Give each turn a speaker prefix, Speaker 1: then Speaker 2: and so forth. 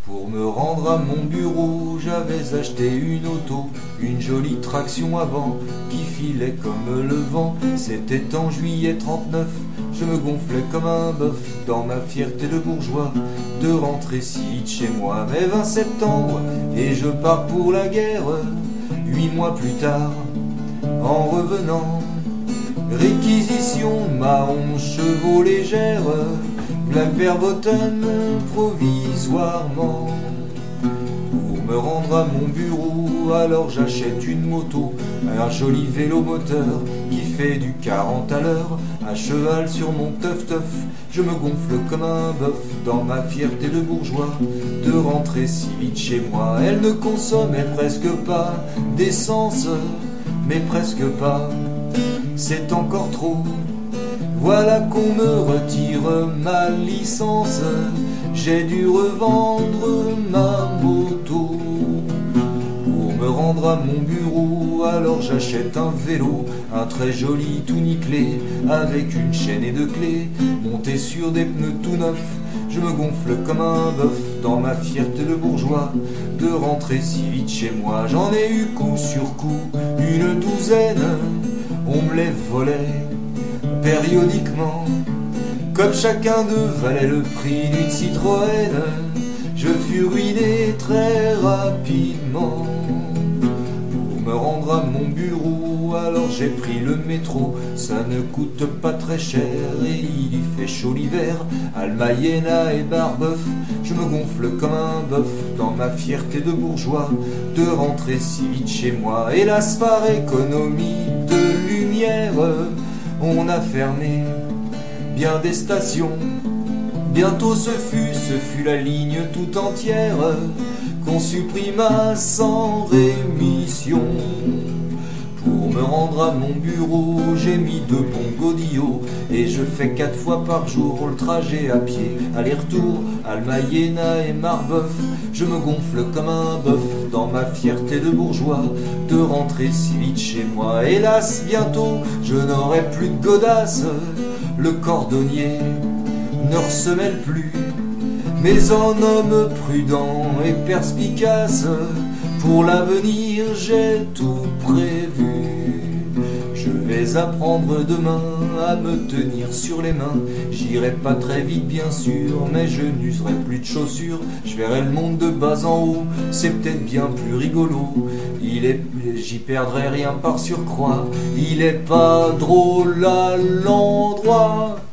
Speaker 1: Pour me rendre à mon bureau, j'avais acheté une auto, une jolie traction avant, qui filait comme le vent. C'était en juillet 39, je me gonflais comme un bœuf, dans ma fierté de bourgeois, de rentrer si vite chez moi. Mais 20 septembre, et je pars pour la guerre, 8 mois plus tard, en revenant. Réquisition, ma 11 chevaux légère, Black Verboten provisoirement. Pour me rendre à mon bureau, alors j'achète une moto, un joli vélo moteur qui fait du 40 à l'heure. À cheval sur mon teuf-teuf, je me gonfle comme un bœuf, dans ma fierté de bourgeois, de rentrer si vite chez moi. Elle ne consommait presque pas d'essence, mais presque pas, c'est encore trop. Voilà qu'on me retire ma licence, j'ai dû revendre ma moto. Pour me rendre à mon bureau, alors j'achète un vélo, un très joli tout nickelé, avec une chaîne et deux clés, monté sur des pneus tout neufs. Je me gonfle comme un bœuf, dans ma fierté de bourgeois, de rentrer si vite chez moi. J'en ai eu coup sur coup une douzaine, on me les volait périodiquement, comme chacun d'eux valait le prix d'une Citroën. Je fus ruiné très rapidement. Pour me rendre à mon bureau, alors j'ai pris le métro. Ça ne coûte pas très cher et il y fait chaud l'hiver. Almayena et Barbeuf, je me gonfle comme un bœuf, dans ma fierté de bourgeois, de rentrer si vite chez moi. Hélas, par économie de lumière, on a fermé bien des stations. Bientôt ce fut la ligne tout entière qu'on supprima sans rémission. Pour me rendre à mon bureau, j'ai mis 2 bons godillots, et je fais 4 fois par jour le trajet à pied, aller-retour, Almayena et Marbeuf. Je me gonfle comme un bœuf, dans ma fierté de bourgeois, de rentrer si vite chez moi. Hélas, bientôt, je n'aurai plus de godasse, le cordonnier ne ressemelle plus. Mais en homme prudent et perspicace, pour l'avenir j'ai tout prévu. Je vais apprendre demain à me tenir sur les mains. J'irai pas très vite bien sûr, mais je n'userai plus de chaussures. Je verrai le monde de bas en haut, c'est peut-être bien plus rigolo. J'y perdrai rien par surcroît, il est pas drôle à l'endroit.